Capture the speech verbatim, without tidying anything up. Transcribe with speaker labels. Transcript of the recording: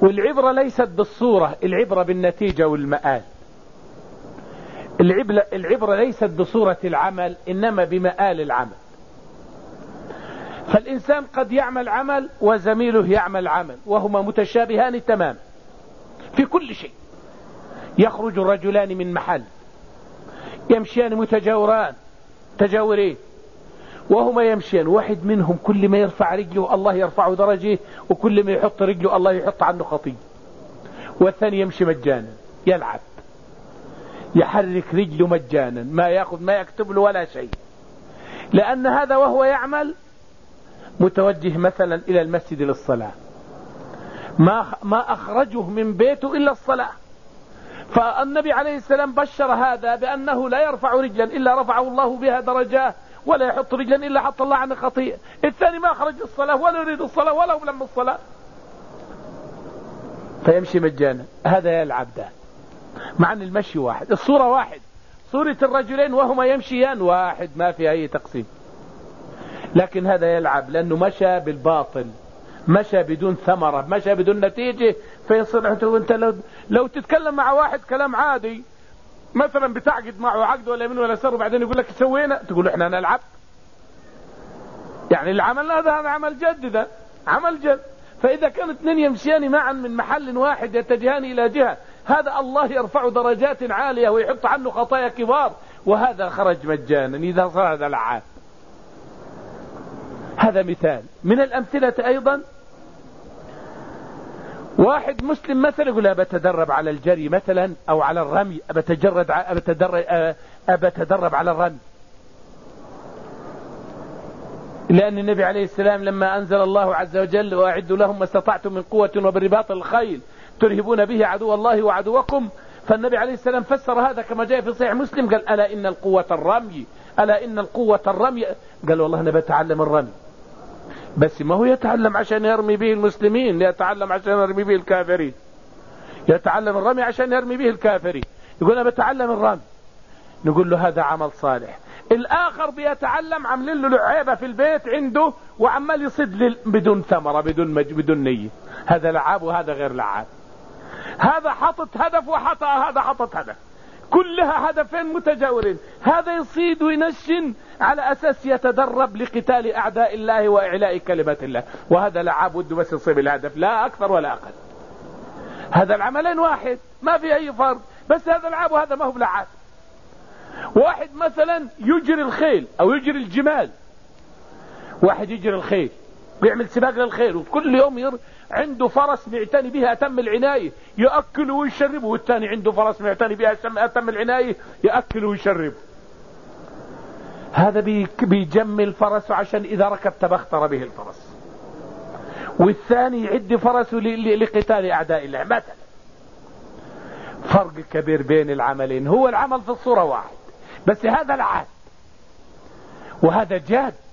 Speaker 1: والعبرة ليست بالصورة، العبرة بالنتيجة والمآل. العبرة, العبرة ليست بصورة العمل إنما بمآل العمل. فالإنسان قد يعمل عمل وزميله يعمل عمل وهما متشابهان تماما في كل شيء. يخرج الرجلان من محل يمشيان متجاوران تجاورين وهما يمشيان، واحد منهم كل ما يرفع رجله الله يرفع درجه، وكل ما يحط رجله الله يحط عنه خطيئة. والثاني يمشي مجانا يلعب يحرك رجله مجانا، ما ياخذ ما يكتب له ولا شيء، لأن هذا وهو يعمل متوجه مثلا إلى المسجد للصلاة، ما ما أخرجه من بيته إلا الصلاة. فالنبي عليه السلام بشر هذا بأنه لا يرفع رجلا إلا رفعه الله بها درجات، ولا يحط رجلا إلا حط الله عنه خطيئة. الثاني ما أخرج الصلاة ولا يريد الصلاة ولا يبلم الصلاة، فيمشي مجانا. هذا يلعب ده، مع أن المشي واحد، الصورة واحد، صورة الرجلين وهما يمشيان واحد، ما في أي تقسيم. لكن هذا يلعب لأنه مشى بالباطل، مشى بدون ثمرة، مشى بدون نتيجة. فيصير انت لو, لو تتكلم مع واحد كلام عادي مثلا بتعقد معه عقد ولا من ولا سر، وبعدين يقول لك سوينا، تقول احنا نلعب. يعني العمل هذا هذا عمل جد، ده عمل جد. فإذا كانوا اثنين يمشيان معا من محل واحد يتجهان إلى جهة، هذا الله يرفع درجات عالية ويحط عنه خطايا كبار، وهذا خرج مجانا. إذا صار هذا لعاب. هذا مثال من الأمثلة. أيضا واحد مسلم مثلا يقول بتدرب على الجري مثلا أو على الرمي، أبتجرد أبتدرب, أبتدرب على الرمي، لأن النبي عليه السلام لما أنزل الله عز وجل وأعدوا لهم ما استطعتم من قوة وبالرباط الخيل ترهبون به عدو الله وعدوكم، فالنبي عليه السلام فسر هذا كما جاء في صحيح مسلم، قال ألا إن القوة الرمي، ألا إن القوة الرمي. قال والله أنا بتعلم الرمي، بس ما هو يتعلم عشان يرمي به المسلمين، يتعلم عشان يرمي به الكافرين، يتعلم الرمي عشان يرمي به الكافرين. يقول أنا بتعلم الرمي، نقول له هذا عمل صالح. الآخر بيتعلم عاملين له لعيبة في البيت عنده وعمال يصد بدون ثمرة بدون مج... بدون نية، هذا لعاب وهذا غير لعاب. هذا حطت هدف وحطأ هذا حطت هدف، كلها هدفين متجاورين. هذا يصيد وينشن على أساس يتدرب لقتال أعداء الله وإعلاء كلمة الله، وهذا لعاب وده بس يصيب الهدف لا أكثر ولا أقل. هذا العملين واحد ما في أي فرق، بس هذا لعاب وهذا ما هو لعاب. واحد مثلا يجري الخيل أو يجري الجمال، واحد يجري الخيل بيعمل سباق للخيل، وكل يوم ير... عنده فرس معتني بها أتم العناية يأكله ويشربه، والثاني عنده فرس معتني بها أتم العناية يأكله ويشربه. هذا بي... بيجمل فرسه عشان إذا ركب تبختر به الفرس، والثاني يعد فرسه ل... لقتال أعداء الله مثلا. فرق كبير بين العملين، هو العمل في الصورة واحد، بس هذا العاد وهذا جاد.